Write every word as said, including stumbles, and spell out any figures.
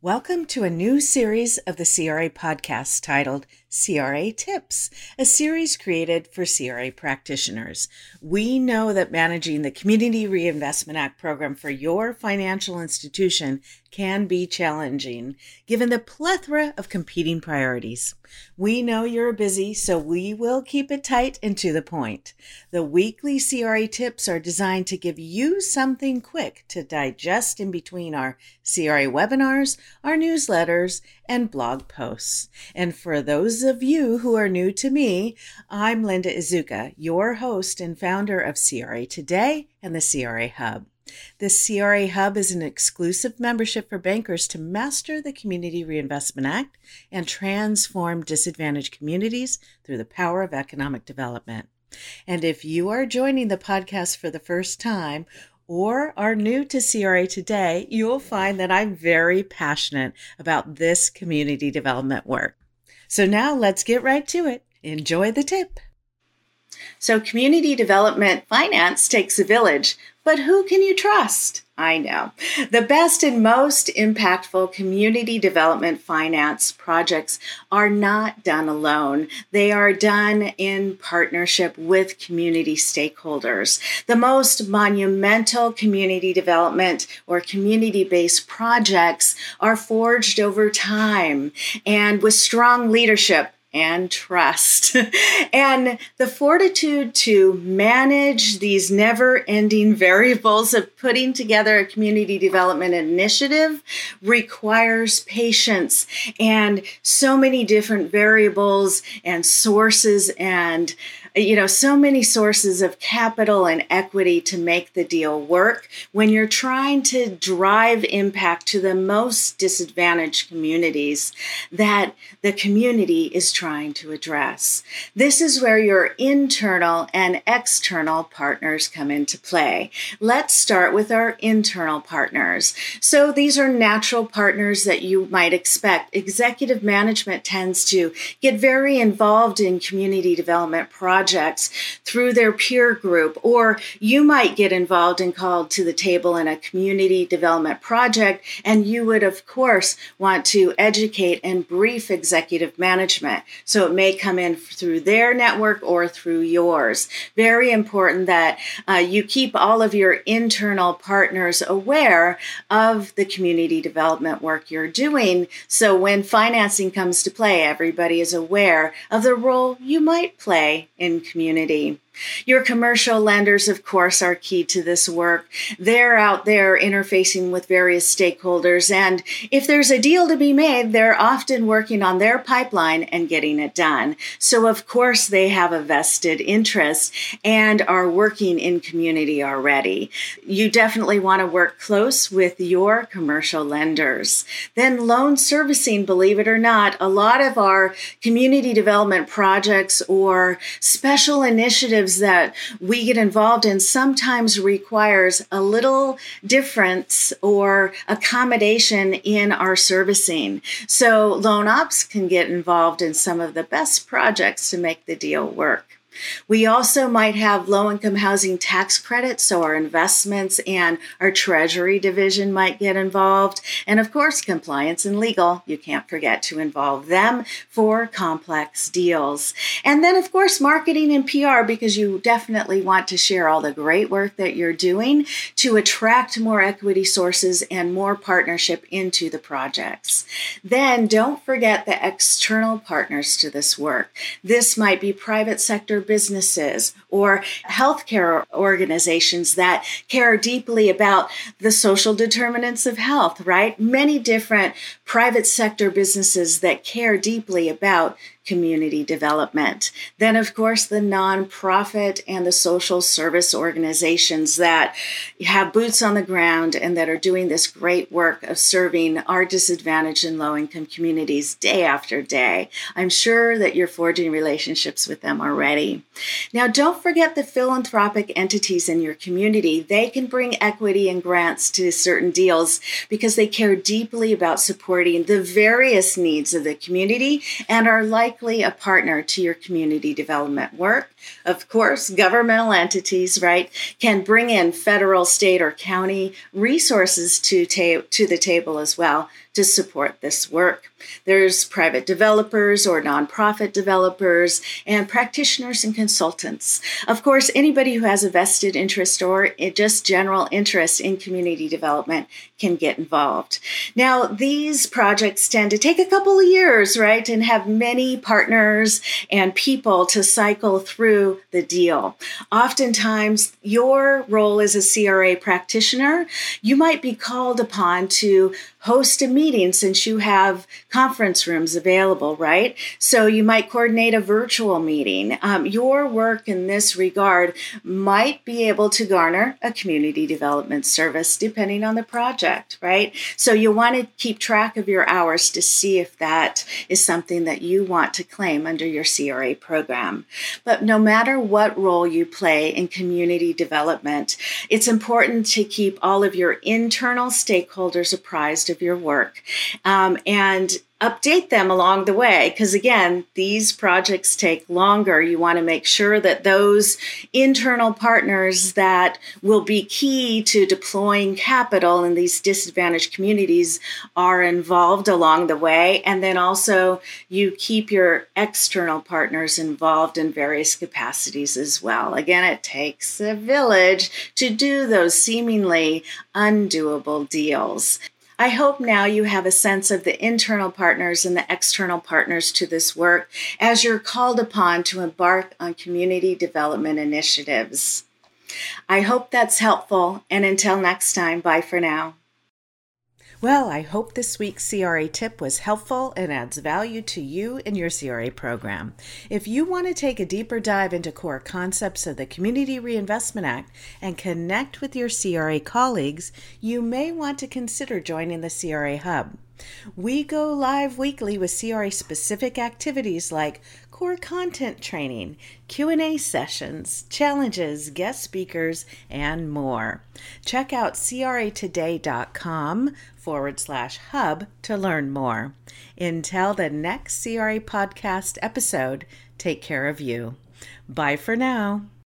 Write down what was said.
Welcome to a new series of the C R A podcast titled C R A Tips, a series created for C R A practitioners. We know that managing the Community Reinvestment Act program for your financial institution can be challenging, given the plethora of competing priorities. We know you're busy, so we will keep it tight and to the point. The weekly C R A tips are designed to give you something quick to digest in between our C R A webinars, our newsletters, and blog posts. And for those of you who are new to me, I'm Linda Izuka, your host and founder of C R A Today and the C R A Hub. The C R A Hub is an exclusive membership for bankers to master the Community Reinvestment Act and transform disadvantaged communities through the power of economic development. And if you are joining the podcast for the first time or are new to C R A Today, you'll find that I'm very passionate about this community development work. So now let's get right to it. Enjoy the tip. So community development finance takes a village, but who can you trust? I know. The best and most impactful community development finance projects are not done alone. They are done in partnership with community stakeholders. The most monumental community development or community-based projects are forged over time and with strong leadership and trust, and the fortitude to manage these never-ending variables of putting together a community development initiative requires patience and so many different variables and sources and you know, so many sources of capital and equity to make the deal work when you're trying to drive impact to the most disadvantaged communities that the community is trying to address. This is where your internal and external partners come into play. Let's start with our internal partners. So these are natural partners that you might expect. Executive management tends to get very involved in community development projects projects through their peer group, or you might get involved and called to the table in a community development project, and you would, of course, want to educate and brief executive management. So it may come in through their network or through yours. Very important that uh, you keep all of your internal partners aware of the community development work you're doing. So when financing comes to play, everybody is aware of the role you might play in community. Your commercial lenders, of course, are key to this work. They're out there interfacing with various stakeholders, and if there's a deal to be made, they're often working on their pipeline and getting it done. So, of course, they have a vested interest and are working in community already. You definitely want to work close with your commercial lenders. Then loan servicing, believe it or not, a lot of our community development projects or special initiatives that we get involved in sometimes requires a little difference or accommodation in our servicing. So loan ops can get involved in some of the best projects to make the deal work. We also might have low-income housing tax credits, so our investments and our treasury division might get involved. And of course, compliance and legal, you can't forget to involve them for complex deals. And then, of course, marketing and P R, because you definitely want to share all the great work that you're doing to attract more equity sources and more partnership into the projects. Then don't forget the external partners to this work. This might be private sector businesses or healthcare organizations that care deeply about the social determinants of health, right? Many different private sector businesses that care deeply about community development. Then, of course, the nonprofit and the social service organizations that have boots on the ground and that are doing this great work of serving our disadvantaged and low-income communities day after day. I'm sure that you're forging relationships with them already. Now, don't forget the philanthropic entities in your community. They can bring equity and grants to certain deals because they care deeply about supporting the various needs of the community and are likely likely a partner to your community development work. Of course, governmental entities, right, can bring in federal, state, or county resources to, ta- to the table as well to support this work. There's private developers or nonprofit developers and practitioners and consultants. Of course, anybody who has a vested interest or just general interest in community development can get involved. Now, these projects tend to take a couple of years, right, and have many partners and people to cycle through the deal. Oftentimes, your role as a C R A practitioner, you might be called upon to host a meeting since you have conference rooms available, right? So you might coordinate a virtual meeting. Um, your work in this regard might be able to garner a community development service depending on the project, right? So you want to keep track of your hours to see if that is something that you want to claim under your C R A program. But no matter what role you play in community development, it's important to keep all of your internal stakeholders apprised of your work um, and update them along the way, because again, these projects take longer. You want to make sure that those internal partners that will be key to deploying capital in these disadvantaged communities are involved along the way. And then also you keep your external partners involved in various capacities as well. Again, it takes a village to do those seemingly undoable deals. I hope now you have a sense of the internal partners and the external partners to this work as you're called upon to embark on community development initiatives. I hope that's helpful, and until next time, bye for now. Well, I hope this week's C R A tip was helpful and adds value to you and your C R A program. If you want to take a deeper dive into core concepts of the Community Reinvestment Act and connect with your C R A colleagues, you may want to consider joining the C R A Hub. We go live weekly with C R A-specific activities like core content training, Q and A sessions, challenges, guest speakers, and more. Check out cratoday.com forward slash hub to learn more. Until the next C R A podcast episode, take care of you. Bye for now.